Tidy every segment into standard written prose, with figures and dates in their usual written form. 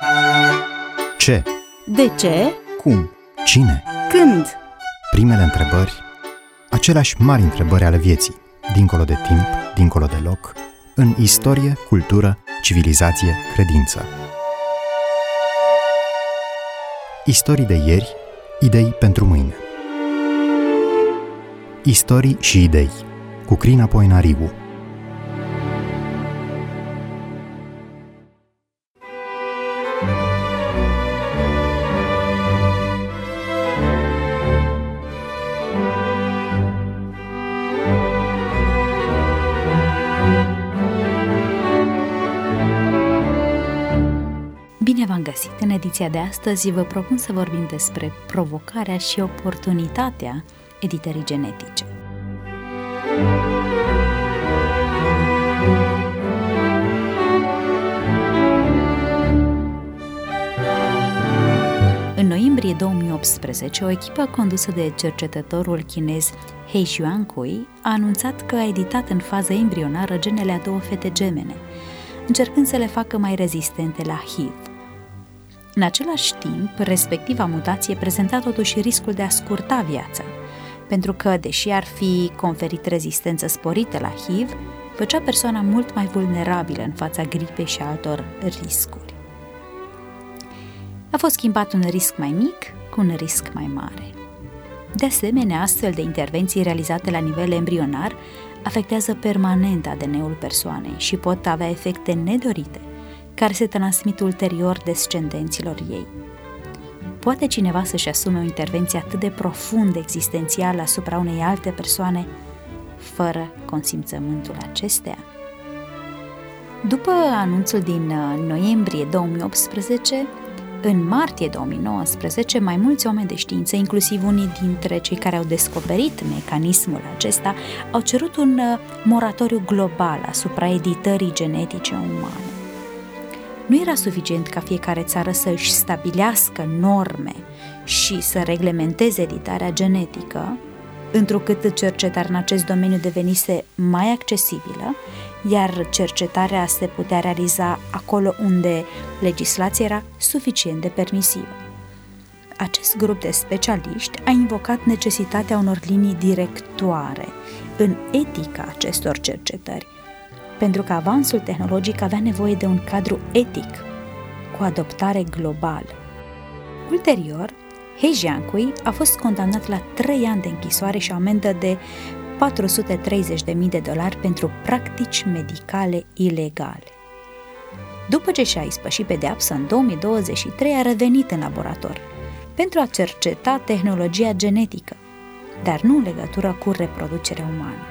Ce? De ce? Cum? Cine? Când? Primele întrebări, aceleași mari întrebări ale vieții, dincolo de timp, dincolo de loc, în istorie, cultură, civilizație, credință. Istorii de ieri, idei pentru mâine. Istorii și idei, cu Crina Poenariu. Bine v-am găsit! În ediția de astăzi vă propun să vorbim despre provocarea și oportunitatea editării genetice. În noiembrie 2018, o echipă condusă de cercetătorul chinez He Jiankui a anunțat că a editat în fază embrionară genele a două fete gemene, încercând să le facă mai rezistente la HIV. În același timp, respectiva mutație prezenta totuși riscul de a scurta viața, pentru că, deși ar fi conferit rezistență sporită la HIV, făcea persoana mult mai vulnerabilă în fața gripei și altor riscuri. A fost schimbat un risc mai mic cu un risc mai mare. De asemenea, astfel de intervenții realizate la nivel embrionar afectează permanent ADN-ul persoanei și pot avea efecte nedorite, care se transmit ulterior descendenților ei. Poate cineva să-și asume o intervenție atât de profund existențială asupra unei alte persoane, fără consimțământul acesteia? După anunțul din noiembrie 2018, în martie 2019, mai mulți oameni de știință, inclusiv unii dintre cei care au descoperit mecanismul acesta, au cerut un moratoriu global asupra editării genetice umane. Nu era suficient ca fiecare țară să își stabilească norme și să reglementeze editarea genetică, întrucât cercetarea în acest domeniu devenise mai accesibilă, iar cercetarea se putea realiza acolo unde legislația era suficient de permisivă. Acest grup de specialiști a invocat necesitatea unor linii directoare în etica acestor cercetări, pentru că avansul tehnologic avea nevoie de un cadru etic cu adoptare globală. Ulterior, He Jiankui a fost condamnat la 3 ani de închisoare și o amendă de $430.000 pentru practici medicale ilegale. După ce și-a ispășit pedeapsa în 2023, a revenit în laborator pentru a cerceta tehnologia genetică, dar nu în legătură cu reproducerea umană.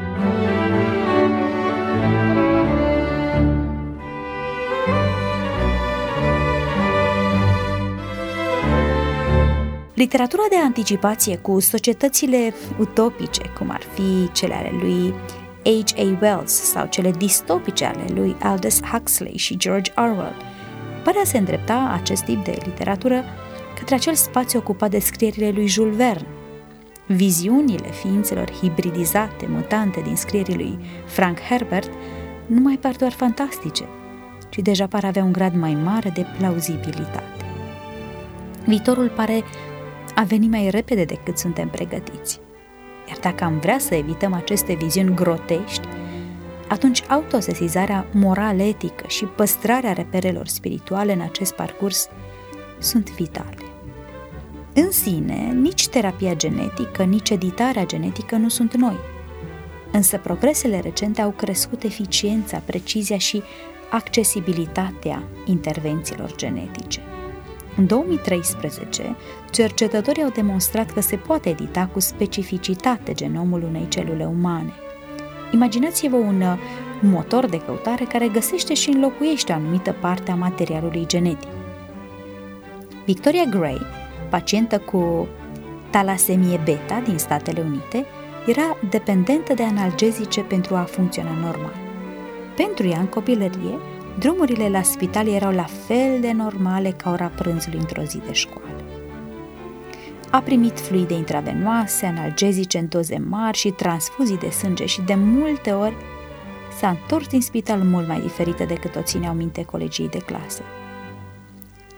Literatura de anticipație cu societățile utopice, cum ar fi cele ale lui H.G. Wells sau cele distopice ale lui Aldous Huxley și George Orwell, părea să îndrepta acest tip de literatură către acel spațiu ocupat de scrierile lui Jules Verne. Viziunile ființelor hibridizate, mutante din scrierii lui Frank Herbert nu mai par doar fantastice, ci deja par avea un grad mai mare de plauzibilitate. Viitorul pare a venit mai repede decât suntem pregătiți. Iar dacă am vrea să evităm aceste viziuni grotești, atunci autosesizarea moral-etică și păstrarea reperelor spirituale în acest parcurs sunt vitale. În sine, nici terapia genetică, nici editarea genetică nu sunt noi. Însă progresele recente au crescut eficiența, precizia și accesibilitatea intervențiilor genetice. În 2013, cercetătorii au demonstrat că se poate edita cu specificitate genomul unei celule umane. Imaginați-vă un motor de căutare care găsește și înlocuiește o anumită parte a materialului genetic. Victoria Gray, pacientă cu talasemie beta din Statele Unite, era dependentă de analgezice pentru a funcționa normal. Pentru ea, în copilărie, drumurile la spital erau la fel de normale ca ora prânzului într-o zi de școală. A primit fluide intravenoase, analgezice în doze mari și transfuzii de sânge și de multe ori s-a întors din spital mult mai diferită decât o țineau minte colegii de clasă.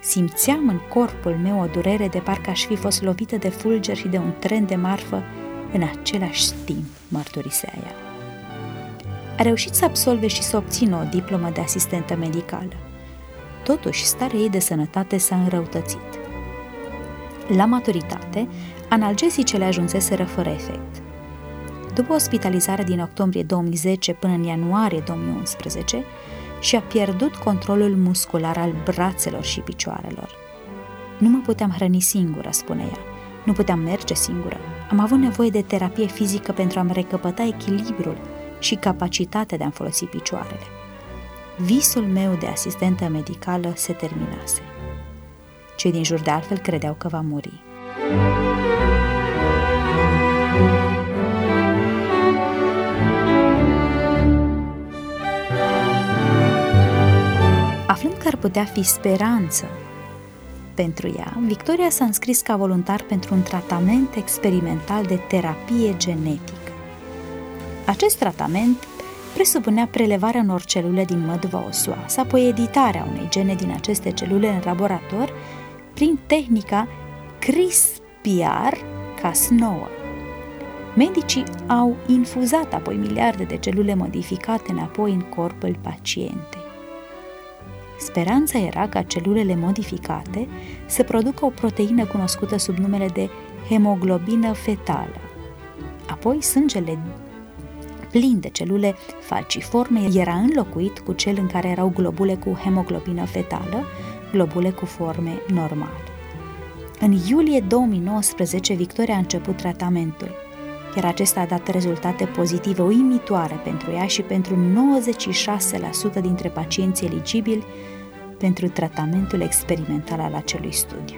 Simțeam în corpul meu o durere de parcă aș fi fost lovită de fulger și de un tren de marfă în același timp, mărturisea ea. A reușit să absolve și să obțină o diplomă de asistentă medicală. Totuși, starea ei de sănătate s-a înrăutățit. La maturitate, analgezicele ajunseseră fără efect. După ospitalizarea din octombrie 2010 până în ianuarie 2011, și-a pierdut controlul muscular al brațelor și picioarelor. Nu mă puteam hrăni singură, spune ea. Nu puteam merge singură. Am avut nevoie de terapie fizică pentru a-mi recăpăta echilibrul și capacitatea de a-mi folosi picioarele. Visul meu de asistentă medicală se terminase. Cei din jur de altfel credeau că va muri. Aflând că ar putea fi speranță pentru ea, Victoria s-a înscris ca voluntar pentru un tratament experimental de terapie genetică. Acest tratament presupunea prelevarea unor celule din măduva osoasă, apoi editarea unei gene din aceste celule în laborator prin tehnica CRISPR-Cas9. Medicii au infuzat apoi miliarde de celule modificate înapoi în corpul pacientei. Speranța era ca celulele modificate să producă o proteină cunoscută sub numele de hemoglobină fetală. Apoi sângele plin de celule falciforme era înlocuit cu cel în care erau globule cu hemoglobină fetală, globule cu forme normale. În iulie 2019, Victoria a început tratamentul, iar acesta a dat rezultate pozitive uimitoare pentru ea și pentru 96% dintre pacienții eligibili pentru tratamentul experimental al acelui studiu.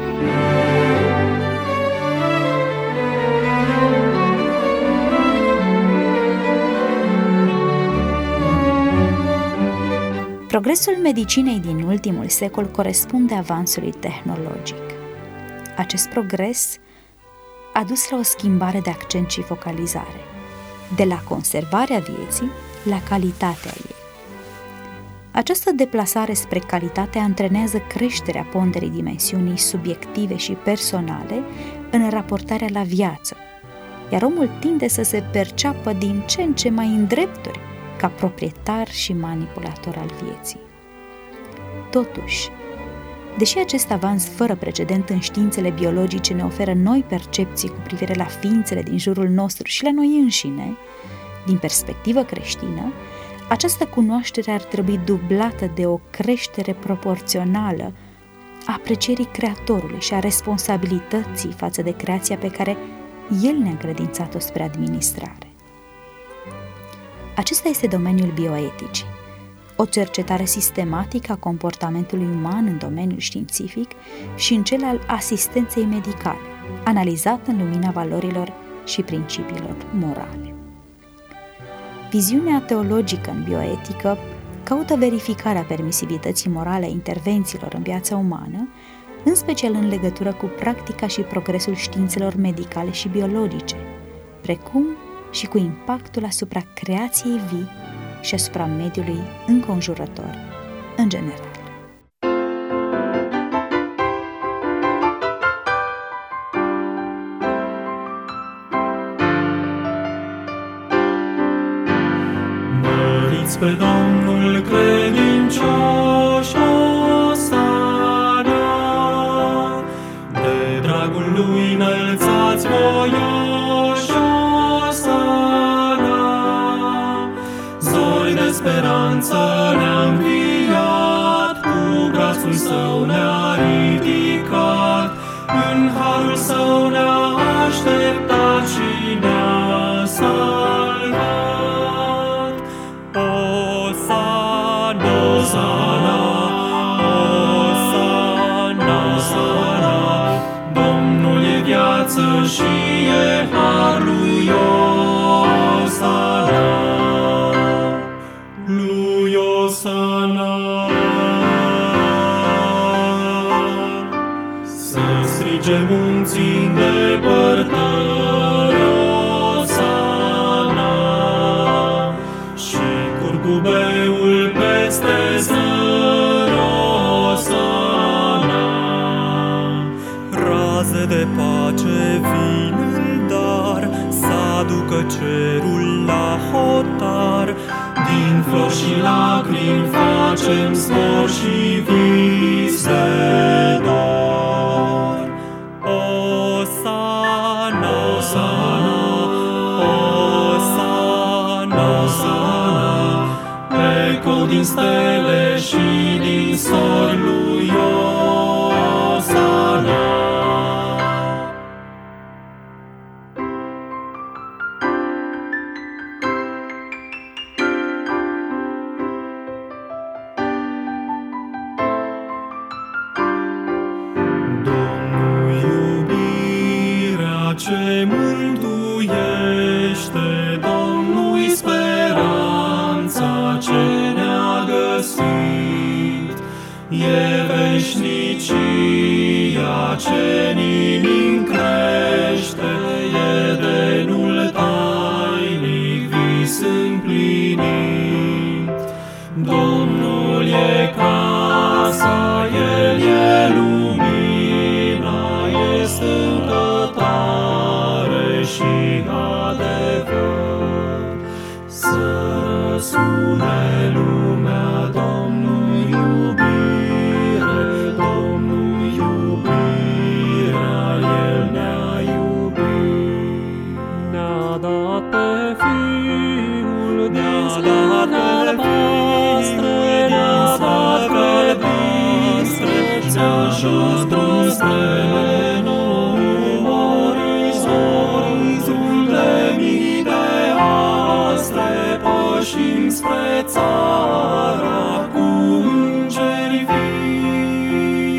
Progresul medicinei din ultimul secol corespunde avansului tehnologic. Acest progres a dus la o schimbare de accent și focalizare, de la conservarea vieții la calitatea ei. Această deplasare spre calitate antrenează creșterea ponderii dimensiunii subiective și personale în raportarea la viață, iar omul tinde să se perceapă din ce în ce mai îndrepturi ca proprietar și manipulator al vieții. Totuși, deși acest avans fără precedent în științele biologice ne oferă noi percepții cu privire la ființele din jurul nostru și la noi înșine, din perspectivă creștină, această cunoaștere ar trebui dublată de o creștere proporțională a aprecierii Creatorului și a responsabilității față de creația pe care El ne-a încredințat-o spre administrare. Acesta este domeniul bioeticii, o cercetare sistematică a comportamentului uman în domeniul științific și în cel al asistenței medicale, analizat în lumina valorilor și principiilor morale. Viziunea teologică în bioetică caută verificarea permisivității morale a intervențiilor în viața umană, în special în legătură cu practica și progresul științelor medicale și biologice, precum și cu impactul asupra creației vii și asupra mediului înconjurător, în general. Măriți pe Domnul credincioși Osana, de dragul Lui înălțați voioși Osana. Zori de speranță ne-a înviat, cu brațul Său ne-a ridicat, în harul Său ne-a așteptat și ne-a salvat. Osana, Osana, Osana, Osana, Domnul e viață și e har lui Osana, lui Osana. Să strige munții îndepărtări Osana, și curcubeul peste zări Osana. plin facem zbor și vis de dor. Osana, Osana, Osana, Osana, eco din stele și din sori lui Osana. Ce mântuiește, Domnul-i speranța ce ne-a găsit. E veșnicia ce în inim crește, e denul tainic vis împlinit. Domnul e casa, El e lumina, e stângătare și adevăr. Să răsune lumea Domnul iubire, Domnul iubirea, El ne-a iubit. Ne-a dat pe Fiul din slăvi albastre, din slăvi albastre, ți-a jos drum spre nou orizont de mii de astre, pășim spre țara cu îngeri vii.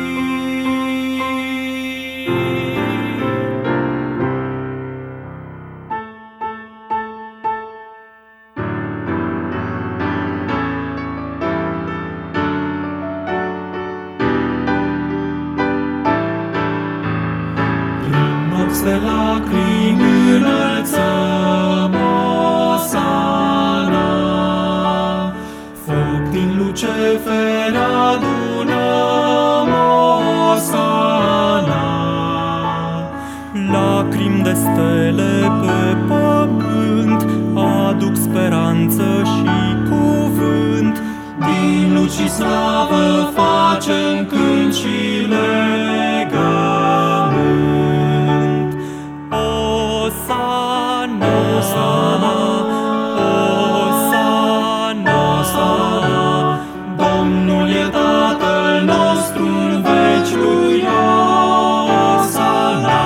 De lacrimi înălțăm Osana, foc din Luceferi adunăm Osana. Lacrimi de stele pe pământ aduc speranță și cuvânt, din luci și slavă facem cânt și legământ. Osana, Osana, Osana, Osana, Domnul e Tatăl nostru în veci lui Osana.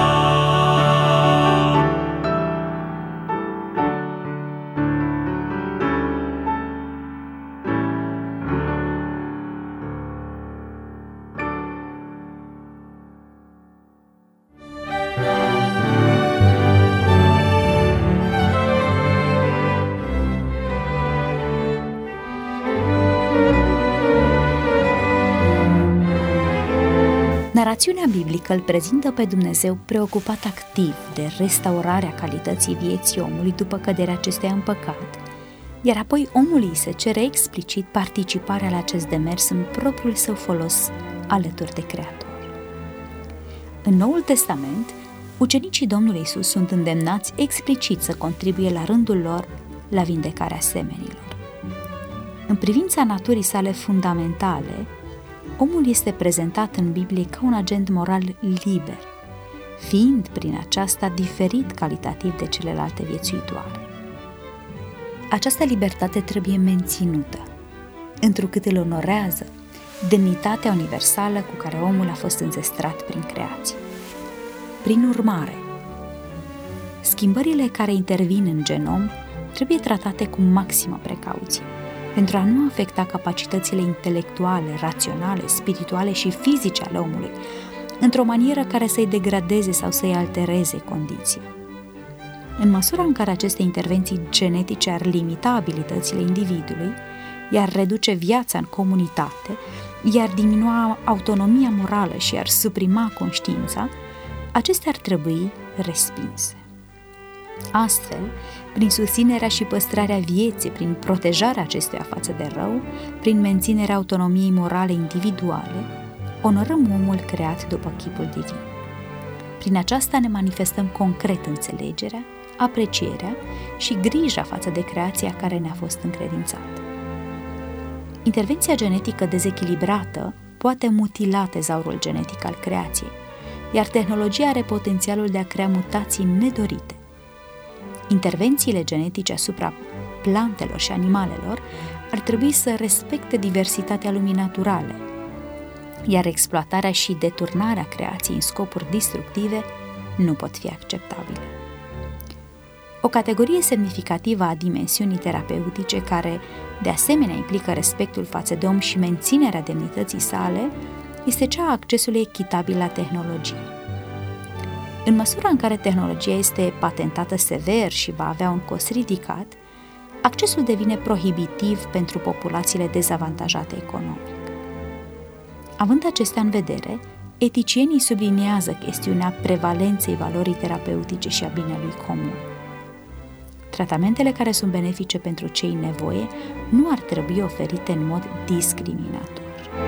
Narațiunea biblică îl prezintă pe Dumnezeu preocupat activ de restaurarea calității vieții omului după căderea acestuia în păcat, iar apoi omului îi se cere explicit participarea la acest demers în propriul său folos alături de Creator. În Noul Testament, ucenicii Domnului Iisus sunt îndemnați explicit să contribuie la rândul lor la vindecarea semenilor. În privința naturii sale fundamentale, omul este prezentat în Biblie ca un agent moral liber, fiind prin aceasta diferit calitativ de celelalte viețuitoare. Această libertate trebuie menținută, întrucât îl onorează demnitatea universală cu care omul a fost înzestrat prin creație. Prin urmare, schimbările care intervin în genom trebuie tratate cu maximă precauție, pentru a nu afecta capacitățile intelectuale, raționale, spirituale și fizice ale omului, într-o manieră care să-i degradeze sau să-i altereze condiția. În măsura în care aceste intervenții genetice ar limita abilitățile individului, iar reduce viața în comunitate, iar diminua autonomia morală și ar suprima conștiința, acestea ar trebui respinse. Astfel, prin susținerea și păstrarea vieții, prin protejarea acestuia față de rău, prin menținerea autonomiei morale individuale, onorăm omul creat după chipul divin. Prin aceasta ne manifestăm concret înțelegerea, aprecierea și grija față de creația care ne-a fost încredințată. Intervenția genetică dezechilibrată poate mutila tezaurul genetic al creației, iar tehnologia are potențialul de a crea mutații nedorite. Intervențiile genetice asupra plantelor și animalelor ar trebui să respecte diversitatea lumii naturale, iar exploatarea și deturnarea creației în scopuri destructive nu pot fi acceptabile. O categorie semnificativă a dimensiunii terapeutice, care de asemenea implică respectul față de om și menținerea demnității sale, este cea a accesului echitabil la tehnologie. În măsura în care tehnologia este patentată sever și va avea un cost ridicat, accesul devine prohibitiv pentru populațiile dezavantajate economic. Având acestea în vedere, eticienii subliniază chestiunea prevalenței valorii terapeutice și a binelui comun. Tratamentele care sunt benefice pentru cei în nevoie nu ar trebui oferite în mod discriminator.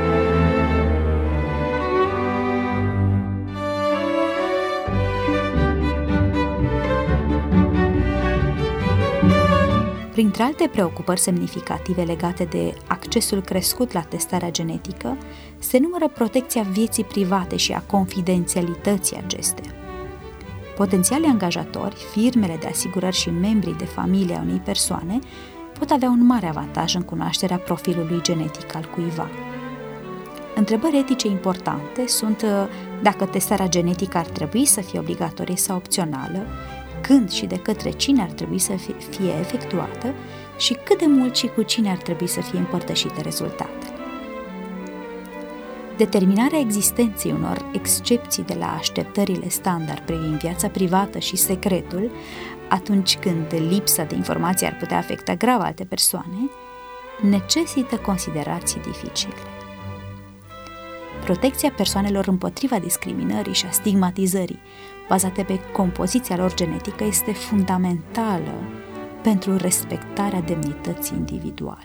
Printre alte preocupări semnificative legate de accesul crescut la testarea genetică, se numără protecția vieții private și a confidențialității acesteia. Potențialii angajatori, firmele de asigurări și membrii de familie a unei persoane pot avea un mare avantaj în cunoașterea profilului genetic al cuiva. Întrebări etice importante sunt dacă testarea genetică ar trebui să fie obligatorie sau opțională, când și de către cine ar trebui să fie efectuată și cât de mult și cu cine ar trebui să fie împărtășite rezultatele. Determinarea existenței unor excepții de la așteptările standard privind viața privată și secretul, atunci când lipsa de informații ar putea afecta grav alte persoane, necesită considerații dificile. Protecția persoanelor împotriva discriminării și a stigmatizării, bazate pe compoziția lor genetică, este fundamentală pentru respectarea demnității individuale.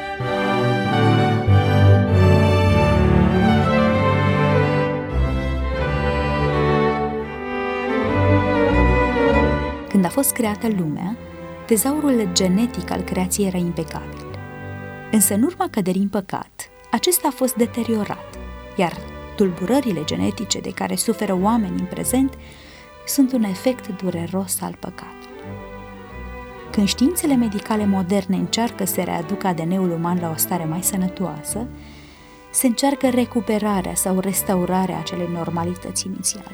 Când a fost creată lumea, tezaurul genetic al creației era impecabil. Însă, în urma căderii în păcat, acesta a fost deteriorat, iar tulburările genetice de care suferă oamenii în prezent sunt un efect dureros al păcatului. Când științele medicale moderne încearcă să readucă ADN-ul uman la o stare mai sănătoasă, se încearcă recuperarea sau restaurarea acelei normalități inițiale.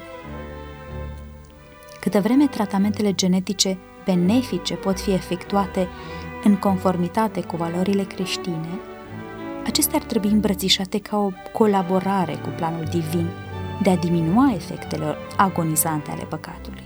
Câtă vreme tratamentele genetice benefice pot fi efectuate în conformitate cu valorile creștine, acestea ar trebui îmbrățișate ca o colaborare cu planul divin de a diminua efectele agonizante ale păcatului.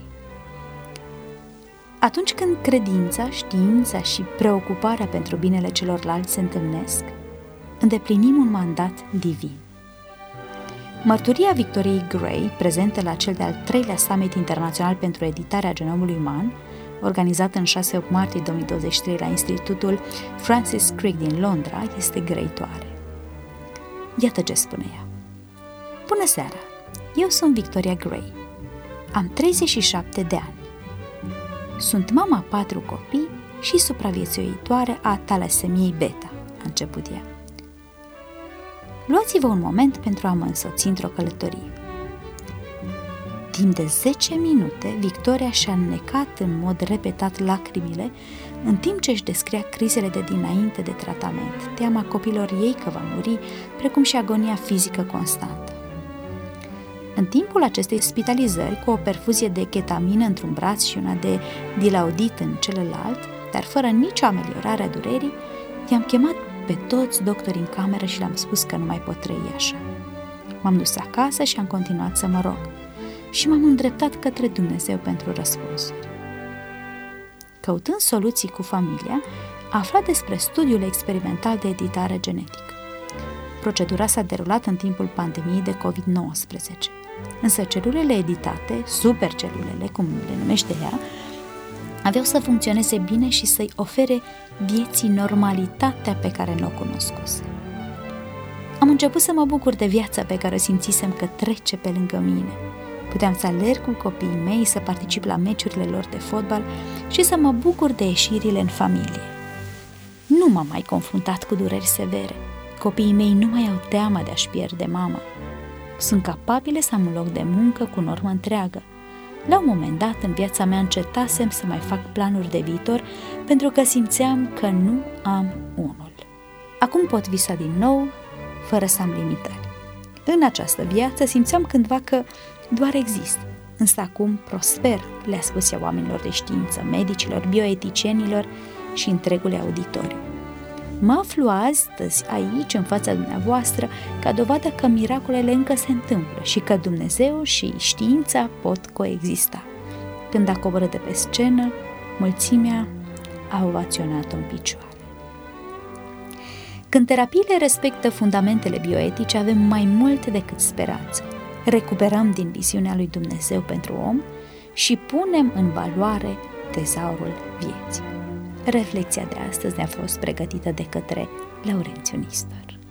Atunci când credința, știința și preocuparea pentru binele celorlalți se întâlnesc, îndeplinim un mandat divin. Mărturia Victoriei Gray, prezentă la cel de-al 3-lea Summit Internațional pentru Editarea Genomului Uman, organizat în 6-8 martie 2023 la Institutul Francis Crick din Londra, este grăitoare. Iată ce spune ea. Bună seara! Eu sunt Victoria Gray. Am 37 de ani. Sunt mama a 4 copii și supraviețuitoare a talasemiei beta, a început ea. Luați-vă un moment pentru a mă însoți într-o călătorie. Timp de 10 minute, Victoria și-a înnecat în mod repetat lacrimile, în timp ce își descria crizele de dinainte de tratament, teama copilor ei că va muri, precum și agonia fizică constantă. În timpul acestei spitalizări, cu o perfuzie de chetamină într-un braț și una de dilaudid în celălalt, dar fără nicio ameliorare a durerii, i-am chemat pe toți doctorii în cameră și le-am spus că nu mai pot trăi așa. M-am dus acasă și am continuat să mă rog și m-am îndreptat către Dumnezeu pentru răspunsuri. Căutând soluții cu familia, a aflat despre studiul experimental de editare genetică. Procedura s-a derulat în timpul pandemiei de COVID-19, însă celulele editate, supercelulele, cum le numește ea, aveau să funcționeze bine și să-i ofere vieții normalitatea pe care nu o cunoscuse. Am început să mă bucur de viața pe care o simțisem că trece pe lângă mine. Puteam să alerg cu copiii mei, să particip la meciurile lor de fotbal și să mă bucur de ieșirile în familie. Nu m-am mai confruntat cu dureri severe, Copiii mei nu mai au teamă de a-și pierde mama. Sunt capabile să am un loc de muncă cu normă întreagă. La un moment dat în viața mea încetasem să mai fac planuri de viitor pentru că simțeam că nu am unul. Acum pot visa din nou, fără să am limitări. În această viață simțeam cândva că doar exist, însă acum prosper, le-a spus ea oamenilor de știință, medicilor, bioeticienilor și întregului auditoriu. Mă aflu astăzi aici, în fața dumneavoastră, ca dovadă că miracolele încă se întâmplă și că Dumnezeu și știința pot coexista. Când a coborât de pe scenă, mulțimea a ovaționat-o în picioare. Când terapiile respectă fundamentele bioetice, avem mai mult decât speranță. Recuperăm din viziunea lui Dumnezeu pentru om și punem în valoare tezaurul vieții. Reflexia de astăzi ne-a fost pregătită de către Laurențiu Nistor.